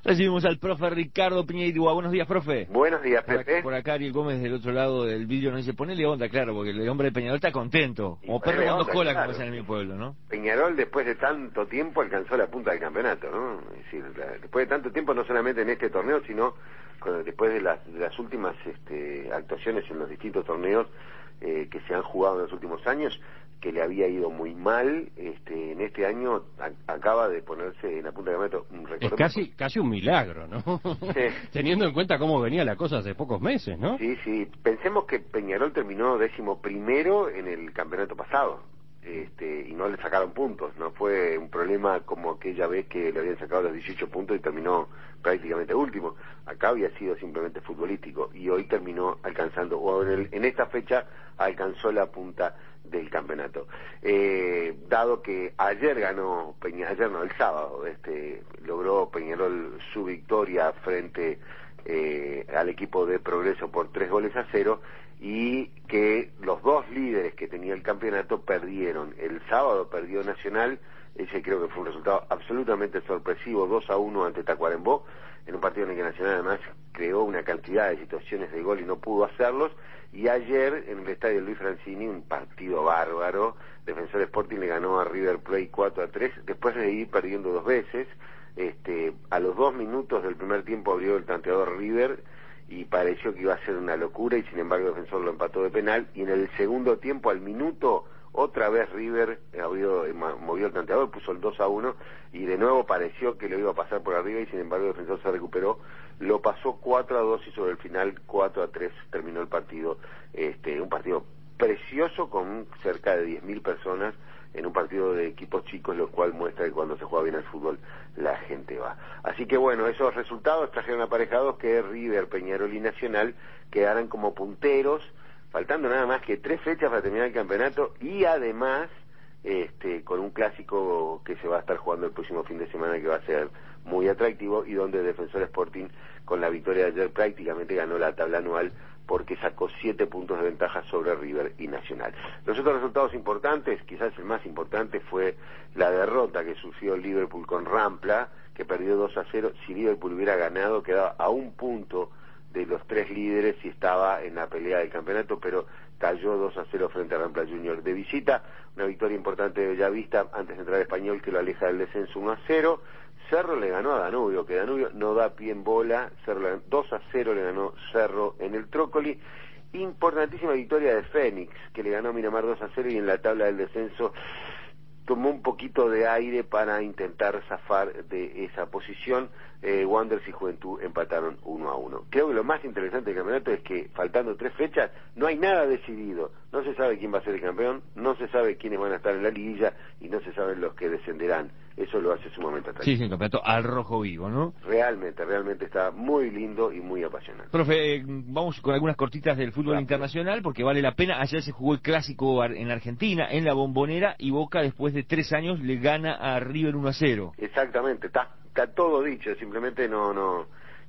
Recibimos al profe Ricardo Piñeirúa. Buenos días, profe. Buenos días, Pepe. Por acá Ariel Gómez del otro lado del vídeo nos dice, ponele onda, claro, porque el hombre de Peñarol está contento. Como perro cuando cola, claro, como dicen en mi pueblo, ¿no? Peñarol, después de tanto tiempo, alcanzó la punta del campeonato, ¿no? Es decir, después de tanto tiempo, no solamente en este torneo, sino después de las últimas actuaciones en los distintos torneos que se han jugado en los últimos años, que le había ido muy mal, en este año acaba de ponerse en la punta del campeonato. Es casi un milagro, ¿no? Sí. Teniendo en cuenta cómo venía la cosa hace pocos meses, ¿no? Sí, sí. Pensemos que Peñarol terminó 11º en el campeonato pasado, y no le sacaron puntos. No fue un problema como aquella vez que le habían sacado los 18 puntos y terminó prácticamente último. Acá había sido simplemente futbolístico y hoy terminó alcanzando, o en esta fecha alcanzó la punta del campeonato. Dado que ayer ganó el sábado, logró Peñarol su victoria frente al equipo de Progreso por 3-0, y que los dos líderes que tenía el campeonato perdieron. El sábado perdió Nacional, ese creo que fue un resultado absolutamente sorpresivo, 2-1 ante Tacuarembó, en un partido en el que Nacional además creó una cantidad de situaciones de gol y no pudo hacerlos. Y ayer en el estadio Luis Francini, un partido bárbaro, Defensor Sporting le ganó a River Plate 4-3, después de ir perdiendo dos veces. A los 2 minutos del primer tiempo abrió el tanteador River y pareció que iba a ser una locura, y sin embargo el Defensor lo empató de penal, y en el segundo tiempo, al minuto, otra vez River movió el tanteador, puso el 2-1, y de nuevo pareció que lo iba a pasar por arriba, y sin embargo el Defensor se recuperó, lo pasó 4-2, y sobre el final 4-3 terminó el partido. Un partido precioso con cerca de 10.000 personas en un partido de equipos chicos, lo cual muestra que cuando se juega bien al fútbol la gente va. Así que bueno, esos resultados trajeron aparejados que River, Peñarol y Nacional quedaran como punteros, faltando nada más que 3 fechas para terminar el campeonato, y además con un clásico que se va a estar jugando el próximo fin de semana, que va a ser muy atractivo, y donde Defensor Sporting, con la victoria de ayer, prácticamente ganó la tabla anual, porque sacó 7 puntos de ventaja sobre River y Nacional. Los otros resultados importantes, quizás el más importante, fue la derrota que sufrió Liverpool con Rampla, que perdió 2-0. Si Liverpool hubiera ganado, quedaba a un punto de los 3 líderes y estaba en la pelea del campeonato, pero cayó 2-0 frente a Rampla Junior. De visita, una victoria importante de Bellavista ante Central Español, que lo aleja del descenso 1-0. Cerro le ganó a Danubio, que Danubio no da pie en bola. 2-0 le ganó Cerro en el Trócoli. Importantísima victoria de Fénix, que le ganó a Miramar 2-0, y en la tabla del descenso tomó un poquito de aire para intentar zafar de esa posición. Wanderers y Juventud empataron 1-1. Creo que lo más interesante del campeonato es que, faltando 3 fechas, no hay nada decidido. No se sabe quién va a ser el campeón, no se sabe quiénes van a estar en la liguilla, y no se saben los que descenderán. Eso lo hace sumamente atractivo. Sí, es un campeonato al rojo vivo, ¿no? Realmente está muy lindo y muy apasionante. Profe, vamos con algunas cortitas del fútbol internacional, porque vale la pena. Ayer se jugó el clásico en Argentina, en la Bombonera, y Boca, después de 3 años, le gana a River 1-0. Exactamente, está todo dicho, simplemente la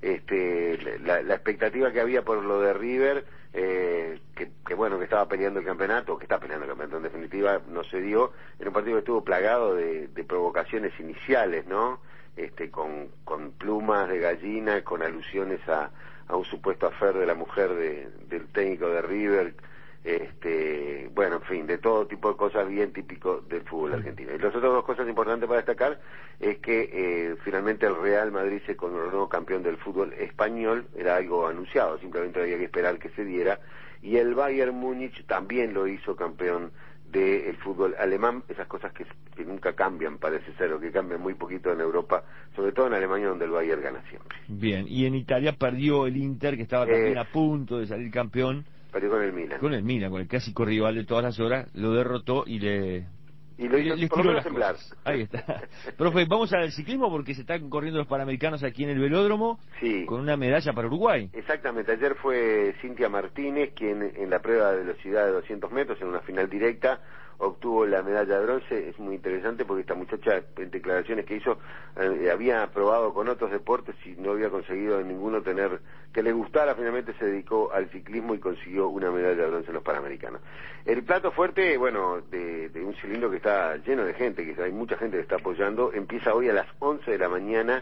expectativa que había por lo de River, que bueno, que estaba peleando el campeonato, que está peleando el campeonato en definitiva, no se dio. En un partido que estuvo plagado de provocaciones iniciales, ¿no? Con plumas de gallina, con alusiones a un supuesto affair de la mujer del técnico de River, bueno, en fin, de todo tipo de cosas bien típico del fútbol argentino. Y las otras 2 cosas importantes para destacar es que finalmente el Real Madrid se coronó campeón del fútbol español. Era algo anunciado, simplemente había que esperar que se diera, y el Bayern Múnich también lo hizo campeón del fútbol alemán. Esas cosas que nunca cambian, parece ser, o que cambian muy poquito en Europa, sobre todo en Alemania, donde el Bayern gana siempre. Bien, y en Italia perdió el Inter, que estaba también a punto de salir campeón. Perdió con el Milan. Con el Milan, con el clásico rival de todas las horas, lo derrotó y le hizo por lo menos temblar. Ahí está. Profe, vamos al ciclismo, porque se están corriendo los Panamericanos aquí en el velódromo, sí, con una medalla para Uruguay. Exactamente, ayer fue Cintia Martínez quien, en la prueba de velocidad de 200 metros, en una final directa, obtuvo la medalla de bronce. Es muy interesante porque esta muchacha, en declaraciones que hizo, había probado con otros deportes y no había conseguido en ninguno tener que le gustara. Finalmente se dedicó al ciclismo y consiguió una medalla de bronce en los Panamericanos. El plato fuerte, bueno, de un cilindro que está lleno de gente, que hay mucha gente que está apoyando, empieza hoy a las 11 de la mañana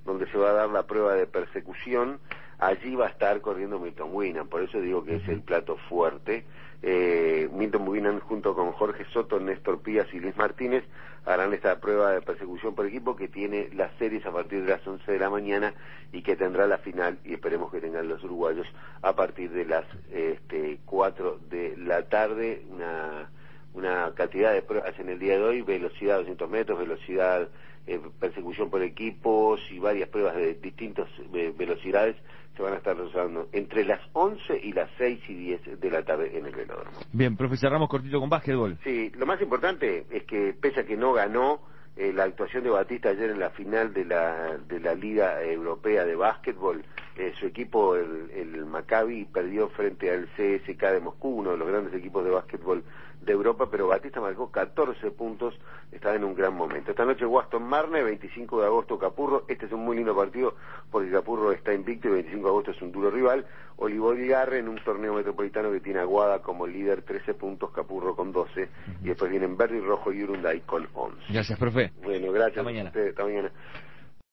donde se va a dar la prueba de persecución. Allí va a estar corriendo Milton Winnan, por eso digo que es el plato fuerte. Milton Winnan junto con Jorge Soto, Néstor Pías y Luis Martínez harán esta prueba de persecución por equipo que tiene las series a partir de las 11 de la mañana y que tendrá la final, y esperemos que tengan los uruguayos, a partir de las 4 de la tarde. Una cantidad de pruebas en el día de hoy: velocidad 200 metros, velocidad, persecución por equipos y varias pruebas de distintas velocidades se van a estar realizando entre las 11 y las 6 y 10 de la tarde en el velódromo. Bien, profe, cerramos cortito con básquetbol. Sí, lo más importante es que pese a que no ganó la actuación de Batista ayer en la final de la Liga Europea de Básquetbol, su equipo, el Maccabi, perdió frente al CSKA de Moscú, uno de los grandes equipos de básquetbol de Europa, pero Batista marcó 14 puntos, está en un gran momento. Esta noche Waston Marne, 25 de agosto Capurro. Este es un muy lindo partido porque Capurro está invicto y 25 de agosto es un duro rival. Olivos Garre en un torneo metropolitano que tiene a Aguada como líder, 13 puntos, Capurro con 12, y después vienen Verde y Rojo y Urunday con 11. Gracias, profe. Bueno, gracias. Hasta mañana. A ustedes, hasta mañana.